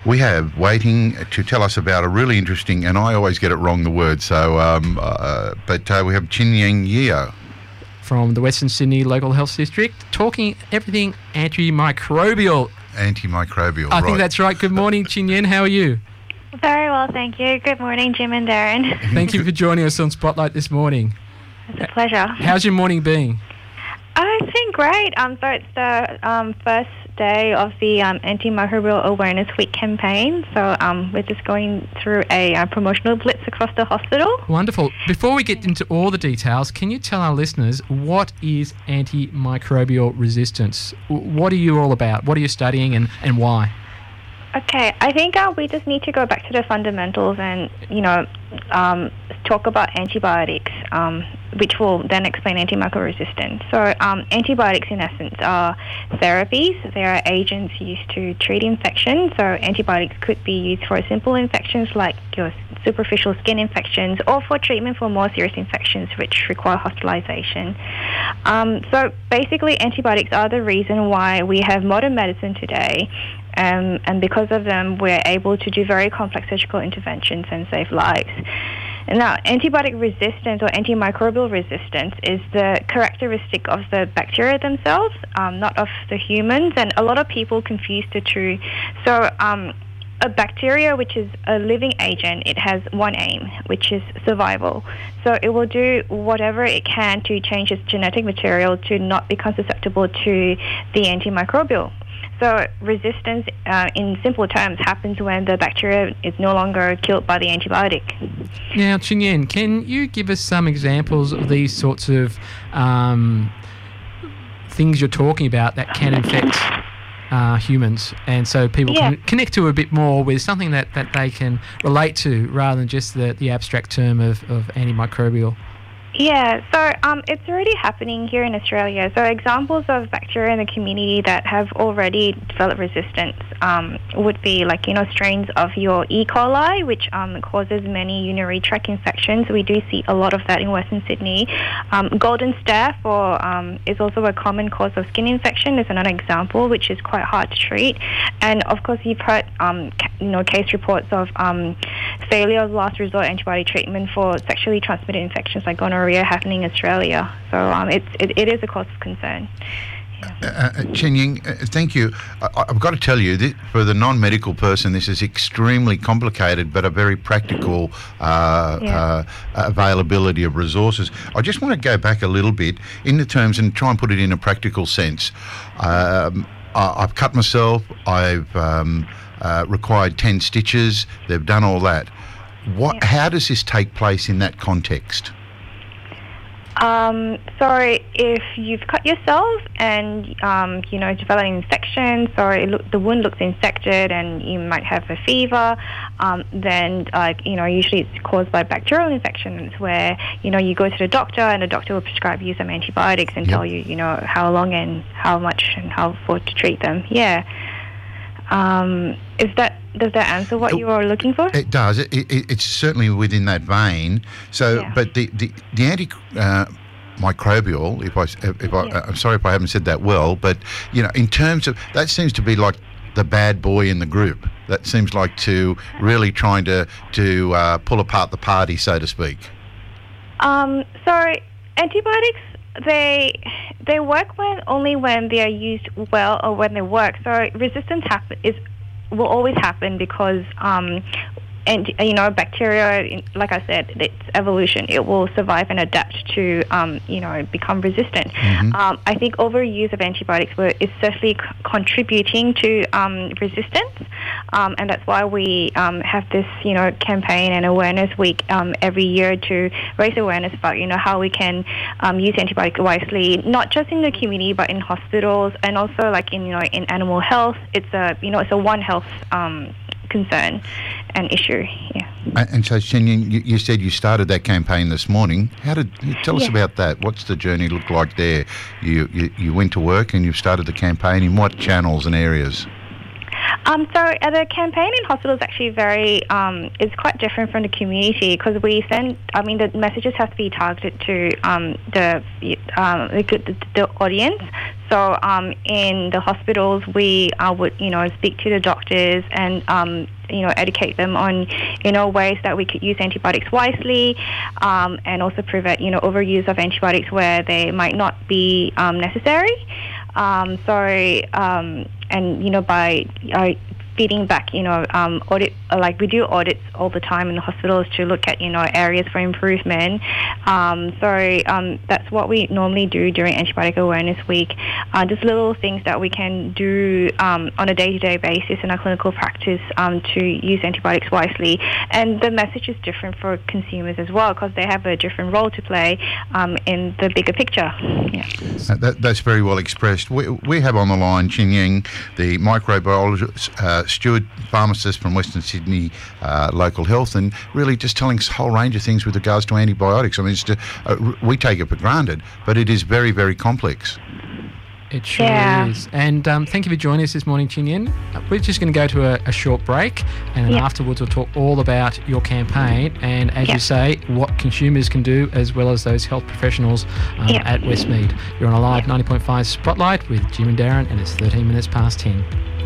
We have waiting to tell us about a really interesting, and I always get it wrong, the word, so, but we have Chin Yeng Yeo. From the Western Sydney Local Health District, talking everything antimicrobial. Antimicrobial, I think that's right. Good morning, Chin Yeng. How are you? Very well, thank you. Good morning, Jim and Darren. Thank you for joining us on Spotlight this morning. It's a pleasure. How's your morning been? It's been great. So it's the first day of the Antimicrobial Awareness Week campaign. So we're just going through a promotional blitz across the hospital. Wonderful. Before we get into all the details, can you tell our listeners what is antimicrobial resistance? What are you all about? What are you studying and why? Okay, I think we just need to go back to the fundamentals and, talk about antibiotics, which will then explain antimicrobial resistance. So antibiotics, in essence, are therapies. They are agents used to treat infections. So antibiotics could be used for simple infections like your superficial skin infections or for treatment for more serious infections which require hospitalization. So basically, antibiotics are the reason why we have modern medicine today. And because of them, we're able to do very complex surgical interventions and save lives. Now, antibiotic resistance or antimicrobial resistance is the characteristic of the bacteria themselves, not of the humans, and a lot of people confuse the two. So a bacteria, which is a living agent, it has one aim, which is survival. So it will do whatever it can to change its genetic material to not become susceptible to the antimicrobial. So resistance, in simple terms, happens when the bacteria is no longer killed by the antibiotic. Now, Chin Yeng, can you give us some examples of these sorts of things you're talking about that can infect humans, and so people can connect to a bit more with something that they can relate to rather than just the abstract term of antimicrobial? Yeah, so it's already happening here in Australia. So examples of bacteria in the community that have already developed resistance would be strains of your E. coli, which causes many urinary tract infections. We do see a lot of that in Western Sydney. Golden staph is also a common cause of skin infection. Is another example, which is quite hard to treat. And of course, you've heard case reports of failure of last resort antibiotic treatment for sexually transmitted infections like gonorrhea happening in Australia. So it is a cause of concern. Chin Yeng, thank you. I've got to tell you, for the non-medical person, this is extremely complicated, but a very practical availability of resources. I just want to go back a little bit in the terms and try and put it in a practical sense. I've cut myself. I've required 10 stitches. They've done all that. How does this take place in that context? So if you've cut yourself and, develop an infection, the wound looks infected and you might have a fever, then, usually it's caused by bacterial infections where, you go to the doctor and the doctor will prescribe you some antibiotics and tell you, how long and how much and how for to treat them. Yeah. Does that answer what you are looking for? It does. It's certainly within that vein. So, but the antimicrobial, I'm sorry if I haven't said that well, but in terms of that, seems to be like the bad boy in the group. That seems like to really trying to pull apart the party, so to speak. So antibiotics, they work only when they are used well or when they work. So resistance will always happen because bacteria, like I said, it's evolution. It will survive and adapt to become resistant. Mm-hmm. I think overuse of antibiotics is certainly contributing to resistance, and that's why we have this campaign and awareness week every year to raise awareness about how we can use antibiotics wisely, not just in the community but in hospitals and also in animal health. It's a One Health concern and issue. And so, Chin Yeng, you said you started that campaign this morning. Tell us about that? What's the journey look like there? You went to work and you started the campaign in what channels and areas? The campaign in hospital is actually it's quite different from the community because the messages have to be targeted to the audience. So in the hospitals, we would, speak to the doctors and, educate them on, ways that we could use antibiotics wisely, and also prevent, overuse of antibiotics where they might not be necessary. By feeding back, we do audits all the time in the hospitals to look at, areas for improvement. That's what we normally do during Antibiotic Awareness Week. Just little things that we can do on a day-to-day basis in our clinical practice to use antibiotics wisely. And the message is different for consumers as well because they have a different role to play in the bigger picture. Yeah. That's very well expressed. We have on the line Chin Yeng, the microbiologist, steward pharmacist from Western Sydney Local Health, and really just telling us a whole range of things with regards to antibiotics. I mean, we take it for granted, but it is very, very complex. It sure is. And thank you for joining us this morning, Chin Yeng. We're just going to go to a short break, and then afterwards we'll talk all about your campaign and, as you say, what consumers can do as well as those health professionals at Westmead. You're on a live 90.5 Spotlight with Jim and Darren, and it's 13 minutes past 10.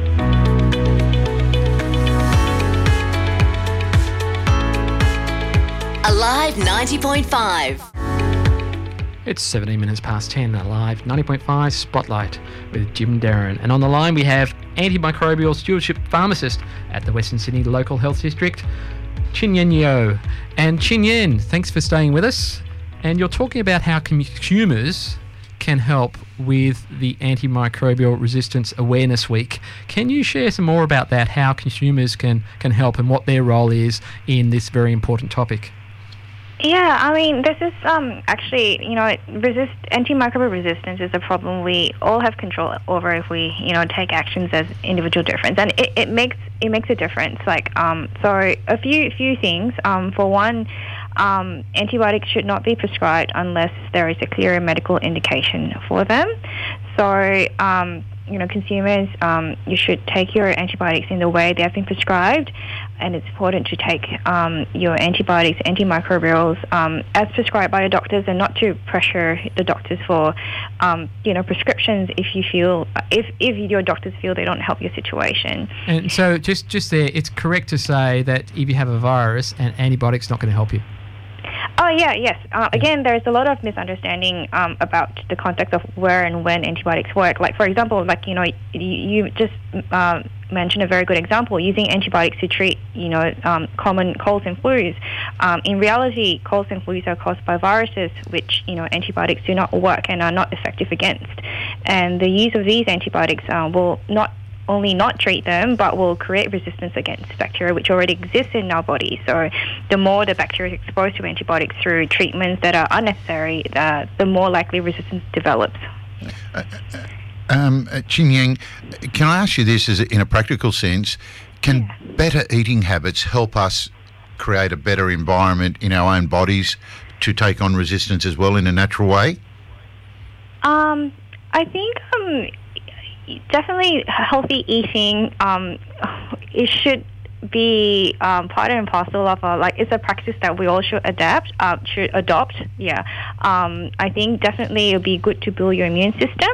Alive 90.5. It's 17 minutes past 10, Alive 90.5 Spotlight with Jim and Darren. And on the line we have antimicrobial stewardship pharmacist at the Western Sydney Local Health District, Chin Yeng Yeo. And Chin Yeng, thanks for staying with us. And you're talking about how consumers can help with the Antimicrobial Resistance Awareness Week. Can you share some more about that, how consumers can help and what their role is in this very important topic? Yeah, I mean, this is actually, antimicrobial resistance is a problem we all have control over if we, take actions as individual difference, and it makes a difference. So a few things. For one, antibiotics should not be prescribed unless there is a clear medical indication for them. So consumers, you should take your antibiotics in the way they have been prescribed, and it's important to take your antibiotics, antimicrobials, as prescribed by your doctors, and not to pressure the doctors for, prescriptions if your doctors feel they don't help your situation. And so just there, it's correct to say that if you have a virus, an antibiotic's not going to help you. Oh, yes. Again, there's a lot of misunderstanding about the context of where and when antibiotics work. Like, for example, you just mentioned a very good example, using antibiotics to treat, common colds and flus. In reality, colds and flus are caused by viruses, which, antibiotics do not work and are not effective against. And the use of these antibiotics will not only not treat them, but will create resistance against bacteria which already exists in our body. So the more the bacteria is exposed to antibiotics through treatments that are unnecessary, the more likely resistance develops. Chin Yeng, can I ask you this in a practical sense? Can better eating habits help us create a better environment in our own bodies to take on resistance as well in a natural way? I think definitely healthy eating, it should be part and parcel of it's a practice that we all should adopt. I think definitely it would be good to build your immune system,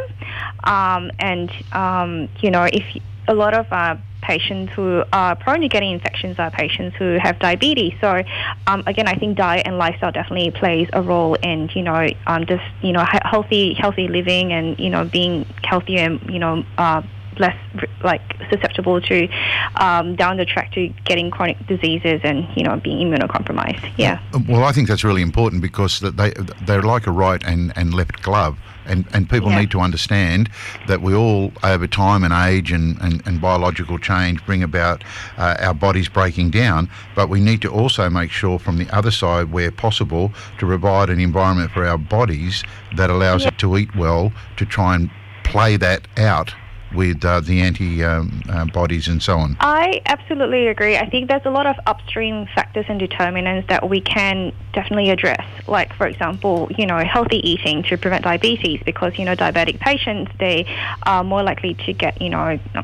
if a lot of patients who are prone to getting infections are patients who have diabetes. So again, I think diet and lifestyle definitely plays a role in healthy living and being healthier and less susceptible to down the track to getting chronic diseases and being immunocompromised. Yeah. Well, I think that's really important because they're like a right and left glove. And people need to understand that we all, over time and age and biological change, bring about our bodies breaking down. But we need to also make sure from the other side, where possible, to provide an environment for our bodies that allows it to eat well, to try and play that out with the antibodies and so on. I absolutely agree. I think there's a lot of upstream factors and determinants that we can definitely address. Like, for example, healthy eating to prevent diabetes, because, diabetic patients, they are more likely to get,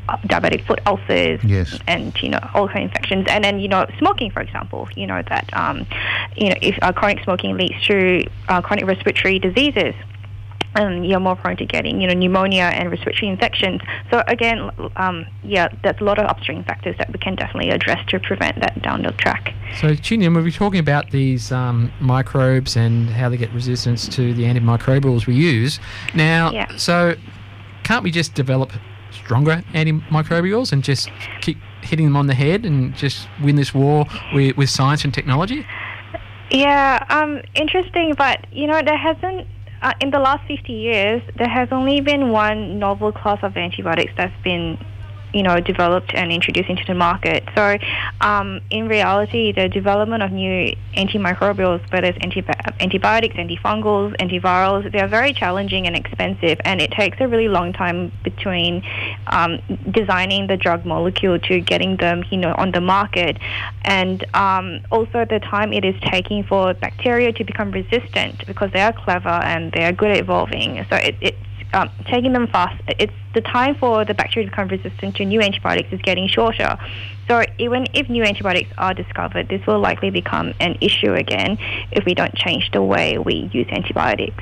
diabetic foot ulcers, yes, and all kinds of infections. And then smoking, for example, that if chronic smoking leads to chronic respiratory diseases. You're more prone to getting, pneumonia and respiratory infections. So again, there's a lot of upstream factors that we can definitely address to prevent that down the track. So, Chin Yim, we'll be talking about these microbes and how they get resistance to the antimicrobials we use. Now, so can't we just develop stronger antimicrobials and just keep hitting them on the head and just win this war with science and technology? Yeah, interesting, but, there hasn't... in the last 50 years, there has only been one novel class of antibiotics that's been, developed and introduced into the market. So, in reality, the development of new antimicrobials, whether it's antibiotics, antifungals, antivirals, they are very challenging and expensive, and it takes a really long time between designing the drug molecule to getting them, on the market, and also the time it is taking for bacteria to become resistant, because they are clever and they are good at evolving. So it's taking them fast. It's the time for the bacteria to become resistant to new antibiotics is getting shorter. So even if new antibiotics are discovered, this will likely become an issue again if we don't change the way we use antibiotics.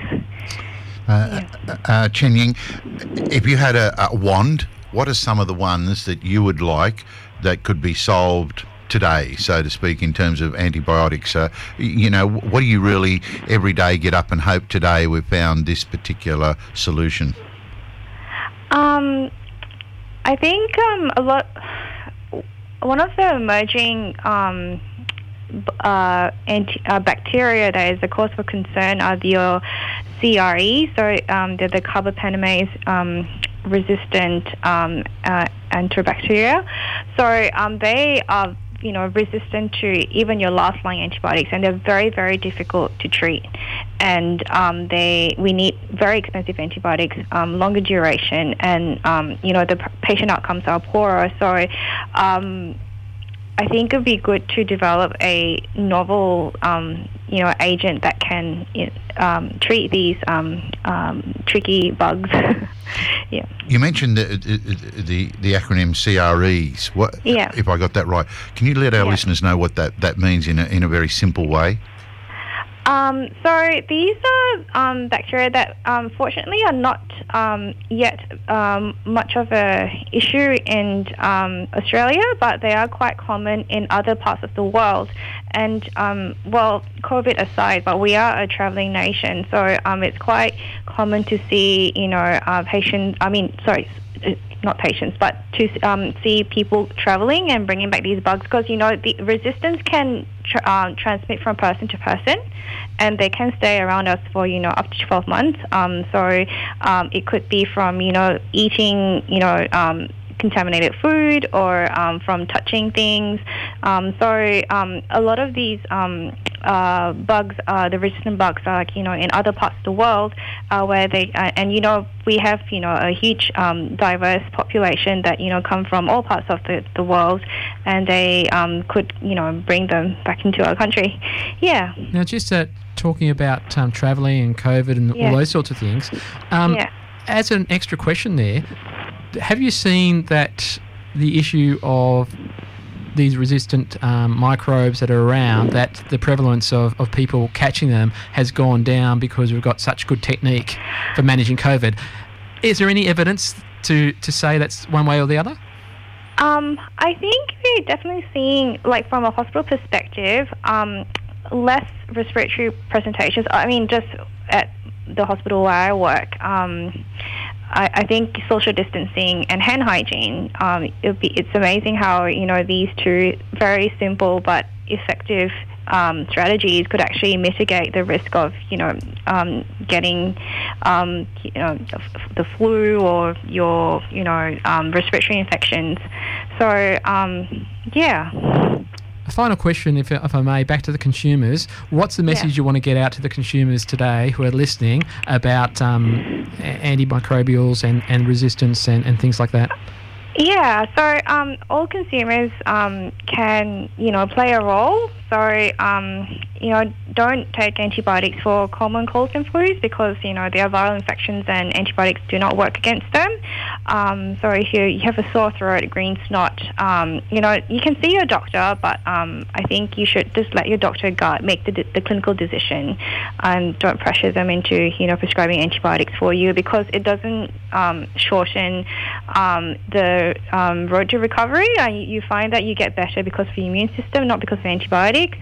Chen Ying, if you had a wand, what are some of the ones that you would like that could be solved today, so to speak, in terms of antibiotics? What do you really every day get up and hope today we've found this particular solution? I think one of the emerging bacteria that is a cause for concern are the CRE, so they're the carbapenemase resistant enterobacteria. So they are resistant to even your last line antibiotics, and they're very, very difficult to treat. And we need very expensive antibiotics, longer duration, and the patient outcomes are poorer. So I think it would be good to develop a novel, agent that can treat these tricky bugs. Yeah. You mentioned the acronym CREs. If I got that right, can you let our listeners know what that means in a very simple way? So these are bacteria that fortunately are not yet much of a issue in Australia, but they are quite common in other parts of the world. And COVID aside, but we are a travelling nation, so it's quite common to see, patients. Not patients, but to see people travelling and bringing back these bugs, because the resistance can transmit from person to person, and they can stay around us for up to 12 months. So it could be from eating contaminated food, or from touching things. So a lot of these bugs, the resistant bugs, are in other parts of the world where they and we have a huge diverse population that come from all parts of the world, and they could bring them back into our country. Yeah. Now, just talking about travelling and COVID and all those sorts of things. As an extra question there, have you seen that the issue of these resistant microbes that are around, that the prevalence of people catching them has gone down because we've got such good technique for managing COVID? Is there any evidence to say that's one way or the other? I think we're definitely seeing, from a hospital perspective, less respiratory presentations. I mean, just at the hospital where I work, I think social distancing and hand hygiene, it's amazing how, these two very simple but effective strategies could actually mitigate the risk of, getting, the flu or your, respiratory infections. So, A final question, if I may, back to the consumers. What's the message you want to get out to the consumers today who are listening about antimicrobials and resistance and things like that? Yeah, so all consumers can, play a role So, don't take antibiotics for common colds and flus because, they are viral infections and antibiotics do not work against them. So if you have a sore throat, a green snot, you can see your doctor, but I think you should just let your doctor make the clinical decision and don't pressure them into, prescribing antibiotics for you because it doesn't shorten the road to recovery. You find that you get better because of your immune system, not because of antibiotics.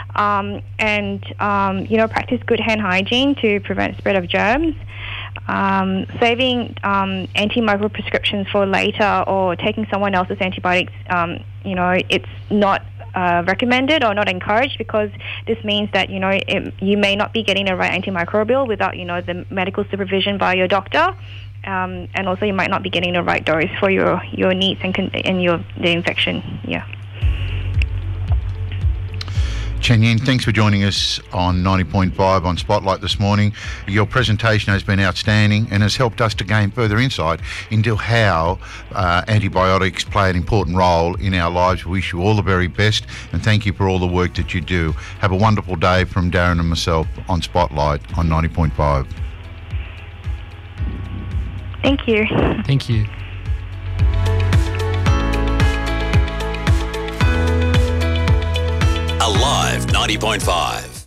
Practice good hand hygiene to prevent spread of germs. Saving antimicrobial prescriptions for later or taking someone else's antibiotics, it's not recommended or not encouraged because this means that, you may not be getting the right antimicrobial without, the medical supervision by your doctor. And also you might not be getting the right dose for your needs and the infection. Yeah. Chen Yin, thanks for joining us on 90.5 on Spotlight this morning. Your presentation has been outstanding and has helped us to gain further insight into how antibiotics play an important role in our lives. We wish you all the very best and thank you for all the work that you do. Have a wonderful day from Darren and myself on Spotlight on 90.5. Thank you. Thank you. Alive 90.5.